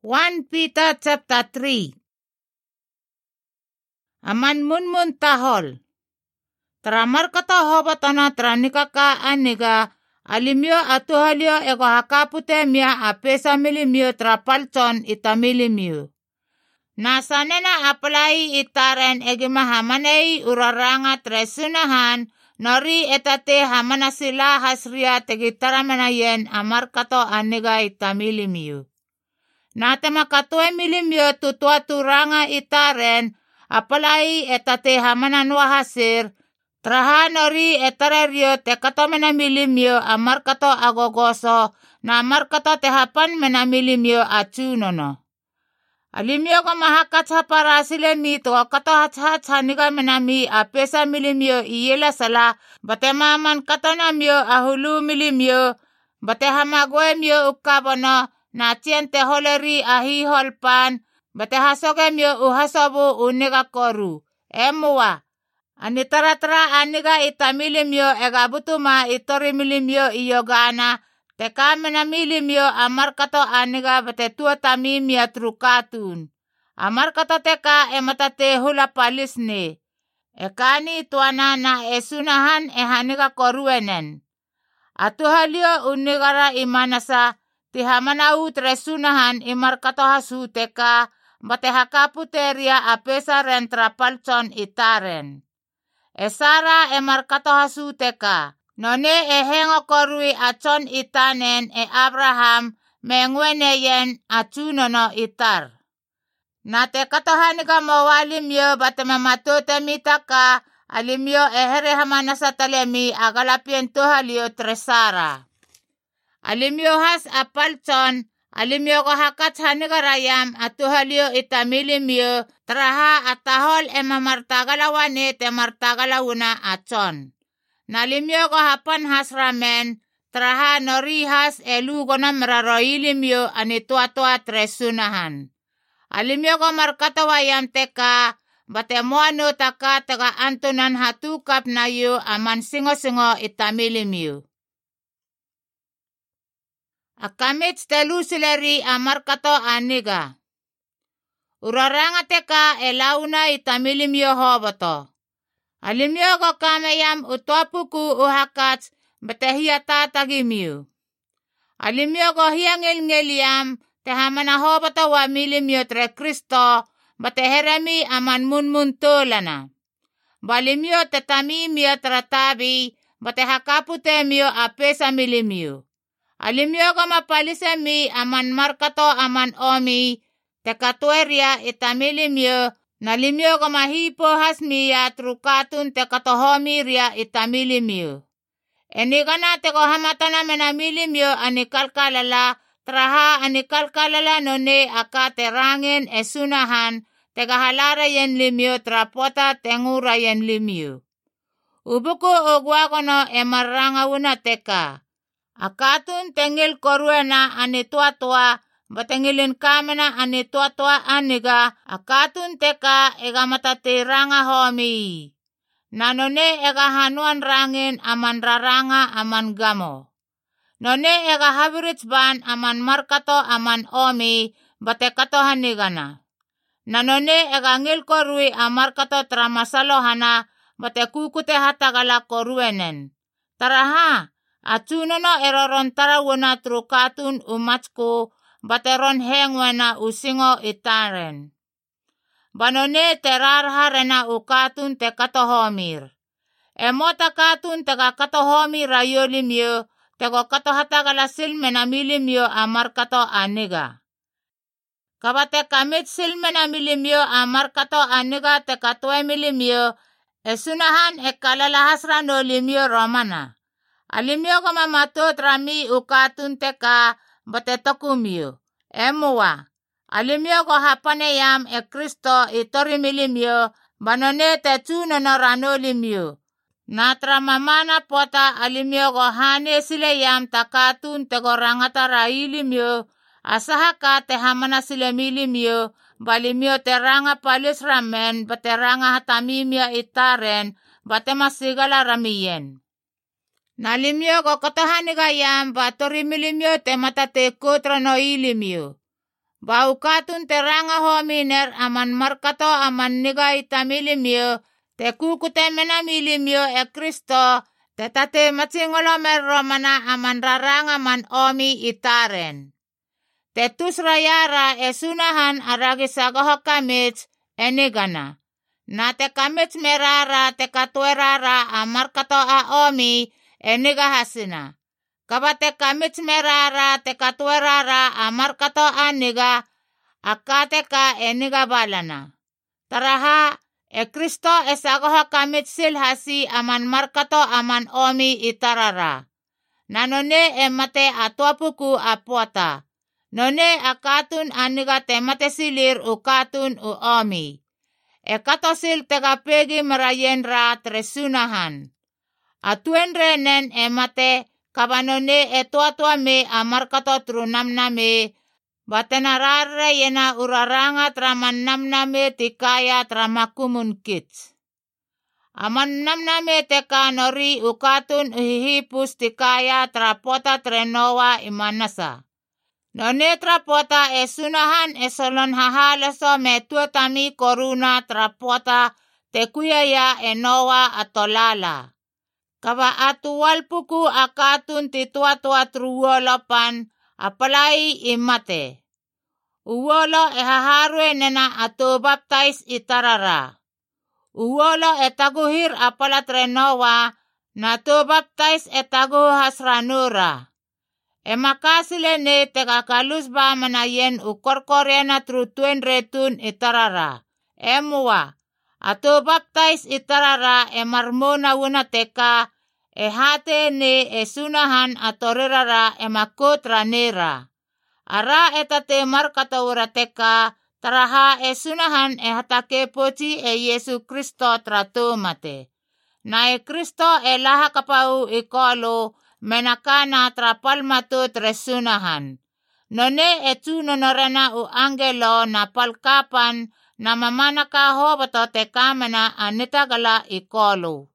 1 Peter chapter 3. Aman munmun tahol. Tramar kata hobatana tranika ka aniga alimio atuhalio ego hakapute mia apesa milimio trapalchon itamilimio. Nasanena apalai itaren egima hamanei uraranga tresunahan nori etate hamanasila hasria tegitaramanayen amarkato aniga itamilimio. Natama katue milimio tutua turanga itaren apalai etate hamananwa hasir traha nori etarerio te katomena milimio amarkato agogoso na amarkato te hapan mena milimio achunono. Alimio ko mahakat haparasile mi to kato hats haniga menami apesa milimio iyela sala bate maman katona mio ahulu milimio bate hamagwe mio ukabono na tiente holeri ahi holpan bate hasoge mio uhasobu uniga koru emua anitaratra aniga itamilimio egabutuma itori milimio iyogana teka mena milimio amarkato aniga bate tua tamimia trukatun amarkato teka ematate hula palisne ekani tuana na esunahan ehaniga koruenen atuhalio unigara imanasa tihamanau tresunahan imarkato hasu teka bate hakaputeria apesa rentrapalchon itaren esara emarkato hasu teka none ehengo korui achon itanen Abraham mengweneyen achunono itar. Na te katohaniga mawalimyo bate mamatote mitaka alimyo ehere hamanasa talemi agalapien tuhalio tresara. Alimyo has apalchon alimyo ko hakat haniga rayam atuhalio itamilimyo traha atahol emamartagalawane te martagalawuna achon. Nalimyo ko hapan has ramen traha nori has elugona meraroilimyo anituatua tresunahan. Alimyo ko markatawayam teka bate moano taka taga antunan hatukap na yu aman singo-singo itamilimyo. Akamit telusileri amarkato aniga. Uraranga teka elauna itamilimyo hoboto. Alimyo ko kamayam utopuku uhakats betehia tatagimyo. Alimyo ko hiangil-ngiliam tehamana hoboto wa milimyo tre Kristo beteheremi aman munmuntulana. Balimyo tetamimyo tratabi betehakaputemyo apesa milimyo. Alimyo ko mapalisemi aman markato aman omi tekatueria itamilimyo. Nalimyo ko mahipo hasmiya trukatun te katohomi ria itamilimyo. Enigana te ko hamatana menamilimyo anikalkalala traha anikalkalala none akate rangen esunahan te kahalara yen limyo trapota tengura yen limyo. Ubuku ogwagono emaranga una teka. Akatun tengil koruena anitua-tua batengilin kamena anitua-tua aniga akatun teka ega matatiranga homi. Nanone ega hanuan rangin aman raranga aman gamo. None ega habirits ban aman markato aman omi batekato hanigana. Nanone ega ngil korui amarkato tramasalohana batekukute hatagala koruenen. Taraha achunono eroron tarawuna trukatun umatsku bateron hengwena usingo itaren. Banone terarharena ukatun te katohomir. Emota katun te katohomir rayolimyo te ko katohatagalasil menamilimyo amarkato aniga. Kabate kamit sil menamilimyo amarkato aniga te katwe milimyo esunahan ekalalahasra no limyo romana. Alimyo ko mamatot rami ukatun teka bate tokumyo. Emua. Alimyo ko hapaneyam Kristo itori milimyo banone te chunono rano limyo. Natra mamana pota alimyo ko hane sileyam takatun te korangata railimyo. Asahaka te hamana sile milimyo balimyo te ranga palis ramen bate ranga hatamimya itaren bate masigala ramiyen. Nalimyo ko katohanigayam batori milimyo te matate kutra no ilimyo. Bau katun te ranga hominer aman markato aman niga itamilimio, te kukute menamilimio e Kristo, te tate matsingolo meromana aman raranga man omi itaren. Te tusrayara e sunahan aragi sagoho kamits enigana. Na te kamits merara te katuerara a markato a omi eniga hasina. Kaba te kamits merara te katuerara a markato a niga akate ka eniga balana. Taraha e Kristo e sagoho kamits silhasi aman markato aman omi itarara. Nanone e mate a tuapuku a puata. None a katun aniga te mate silir u katun u omi. E katosil te kapegi marayen ra tresunahan. A tuenre nen e mate kabanone e tuatua me a markato tru namname. Batenarare yena uraranga traman namname tikaya tramakumun kits. Aman namname te kanori u katun uhihipus tikaya trapota trenowa imanasa. None trapota e sunahan e solon hahaleso me tuetami koruna trapota te kuyaya e noa atolala. Kava atuwalpuku akatun ti tua-tua truwolopan apalai imate. Uwolo e haharwe nena atu baptais itarara. Uwolo e taguhir apala trenowa na tu baptais e taguh hasranura. E makasile ne te kakalus ba manayen u korkorena tru tuen retun itarara. E mua, atu baptais itarara e marmona wuna teka, e hate ne e sunahan atorirara e makutra nera. Ara etate markata ura teka, taraha e sunahan e hatake poti e Yesu Kristo tratumate. Na e Kristo e laha kapau ikolo, menakana trapalmatu tresunahan. None e tu nonorena u angelo na palkapan na mamanaka hobato te kamena anitagala ikolo.